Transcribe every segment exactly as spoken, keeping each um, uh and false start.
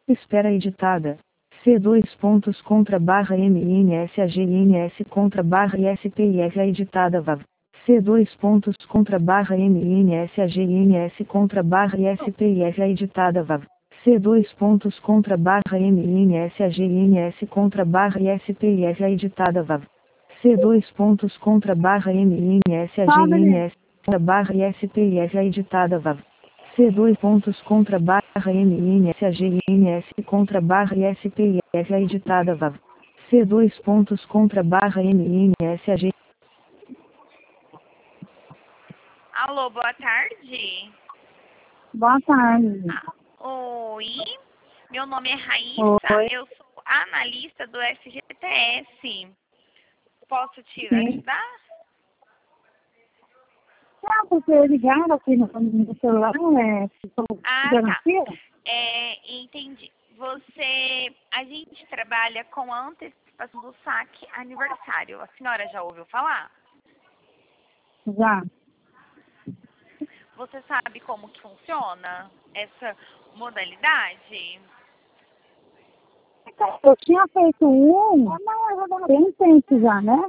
Espera editada. C dois pontos contra barra M N S A G N S contra barra I S P I F A editada V A V. C dois pontos contra barra M N S A G N S contra barra I S P I F A editada V A V. C dois pontos contra barra M N S A G N S contra barra I S P I F A editada V A V. C dois pontos contra barra M N S A G N S contra barra I S P I F A editada V A V. C dois pontos contra barra M N S A G N S contra barra I S P I F A editada V A V. C dois pontos contra barra M N S A G. Alô, boa tarde. Boa tarde. Ah, oi, meu nome é Raíssa, Oi. eu sou analista do F G T S. Posso te Sim. ajudar? Não, porque eu ligava aqui no, no celular, é, Ah, garantia? tá. É, entendi. Você, a gente trabalha com a antecipação do saque aniversário. A senhora já ouviu falar? Já. Você sabe como que funciona essa modalidade? Eu tinha feito um, tem tempo já, né?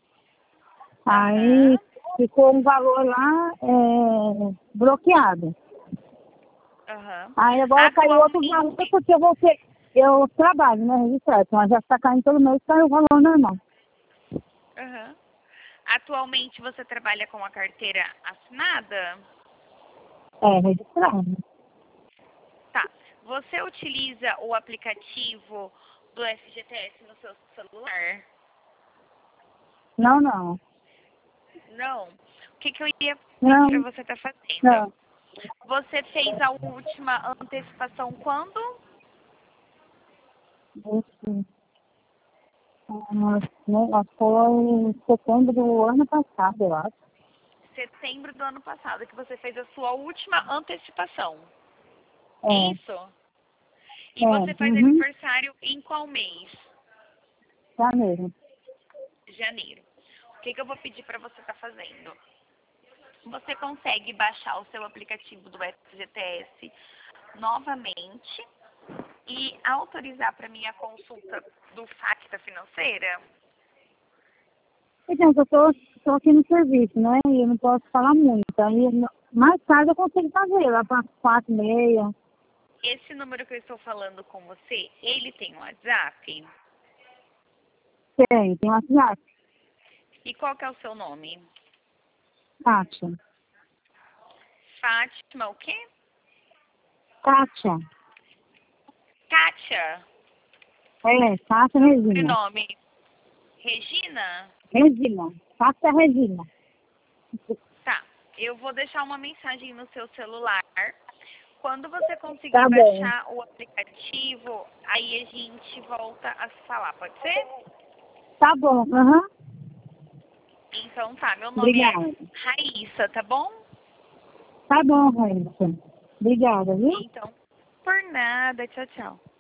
Aí Aham. ficou um valor lá é, bloqueado. Aham. Aí agora caiu outro valor Atualmente, porque você, eu trabalho, né, registrado, mas já está caindo todo mês, caiu o valor normal. aham. Atualmente você trabalha com a carteira assinada? É, registrado. Tá. Você utiliza o aplicativo do F G T S no seu celular? Não, não. Não. O que, que eu ia Não, pedir para você estar fazendo? não. Você fez a última antecipação quando? Esse, ah, foi em setembro do ano passado, eu acho. Setembro do ano passado, que você fez a sua última antecipação. É, Isso? E é, você faz uhum, aniversário em qual mês? tá mesmo. Janeiro. O que, que eu vou pedir para você estar fazendo? Você consegue baixar o seu aplicativo do F G T S novamente e autorizar para mim a consulta do saque da financeira? Então, eu tô, tô aqui no serviço, né? E eu não posso falar muito. Aí, no- mais tarde eu consigo fazer, lá para quatro e meia. Esse número que eu estou falando com você, ele tem um WhatsApp? Tem, tem uma cidade. E qual que é o seu nome? Kátia. Fátima o quê? Kátia. Kátia. É, Kátia Seu Regina. sobrenome? Regina? Regina. Kátia Regina. Tá. Eu vou deixar uma mensagem no seu celular. Quando você conseguir Tá bom. baixar o aplicativo, aí a gente volta a se falar, pode ser? Tá bom, aham. Então tá, meu nome é Obrigada. Raíssa, tá bom? Tá bom, Raíssa. Obrigada, viu? Então, por nada, tchau, tchau.